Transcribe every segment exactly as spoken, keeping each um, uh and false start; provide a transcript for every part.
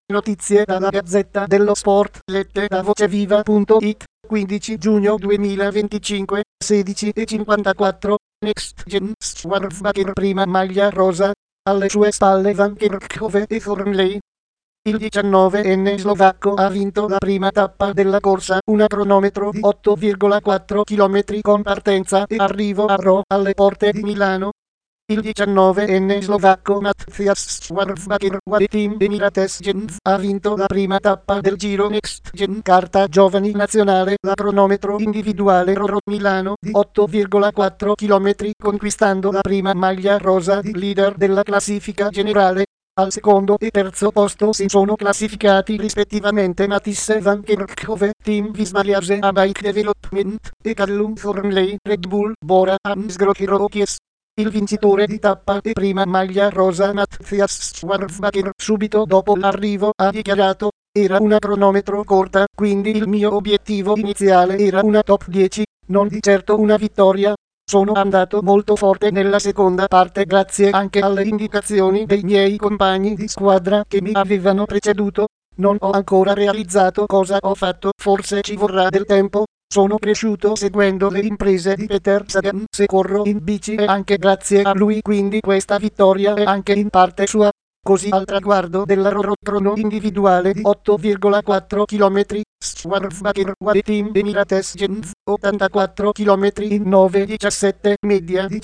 Notizie dalla Gazzetta dello Sport, lette da voceviva punto it, quindici giugno duemilaventicinque, sedici e cinquantaquattro, Next Gen Schwarzenegger prima maglia rosa, alle sue spalle Van Kerkhove e Thornley. Il diciannovenne slovacco ha vinto la prima tappa della corsa, una cronometro di otto virgola quattro chilometri con partenza e arrivo a Ro, alle porte di Milano. Il diciannovenne slovacco Matthias Schwarzenegger del team Emirates Gens ha vinto la prima tappa del Giro Next Gen Carta Giovani Nazionale, la cronometro individuale Ro Milano di otto virgola quattro chilometri, conquistando la prima maglia rosa di leader della classifica generale. Al secondo e terzo posto si sono classificati rispettivamente Matisse Van Kerkhove, Team Vismaliase a Bike Development, e Callum Thornley, Red Bull, Bora Hansgrohe-Rokies. Il vincitore di tappa e prima maglia rosa Matthias Schwarzenegger, subito dopo l'arrivo, ha dichiarato: "Era una cronometro corta, quindi il mio obiettivo iniziale era una top dieci, non di certo una vittoria. Sono andato molto forte nella seconda parte grazie anche alle indicazioni dei miei compagni di squadra che mi avevano preceduto. Non ho ancora realizzato cosa ho fatto, forse ci vorrà del tempo. Sono cresciuto seguendo le imprese di Peter Sagan, se corro in bici è anche grazie a lui, quindi questa vittoria è anche in parte sua." Così al traguardo della Ro crono individuale di otto virgola quattro chilometri, Schwarzenegger del team Emirates Gens, ottantaquattro chilometri in nove diciassette, media di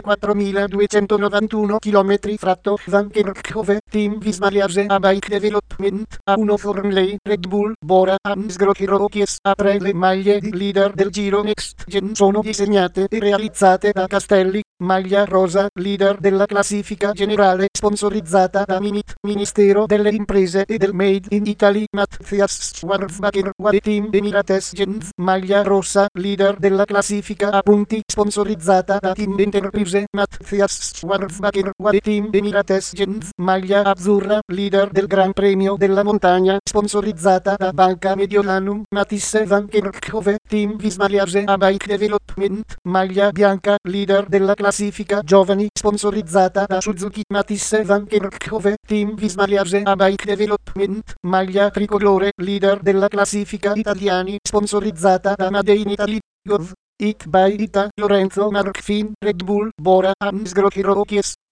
cinquantaquattromiladuecentonovantuno chilometri, fratto Van Kerkhove, Team Vismaliase a Bike Development, a uno Thornley, Red Bull, Bora Hansgrohe-Rokies. A tre le maglie di leader del Giro Next Gen sono disegnate e realizzate da Castelli, maglia rosa, leader della classifica generale, sponsorizzata da Minit, Ministero delle Imprese e del Made in Italy. Matthias Schwarzenegger del team Emirates Gens, maglia rossa, leader della classifica a punti, sponsorizzata da Team Enterprise. Matthias Schwarzenegger del team Emirates Gens, maglia azzurra, leader del Gran Premio della Montagna, sponsorizzata da Banca Mediolanum. Matisse Van Kerkhove, Team Vismaliase a Bike Development, maglia bianca, leader della classifica giovani, sponsorizzata da Suzuki. Matisse Van Kerkhove, Team Vismaliase a Bike Development, maglia tricolore, leader della classifica italiani, sponsorizzata da Made in Italy. Gov. It by Ita Lorenzo Marcfin, Red Bull, Bora Hansgrohe-Rokies.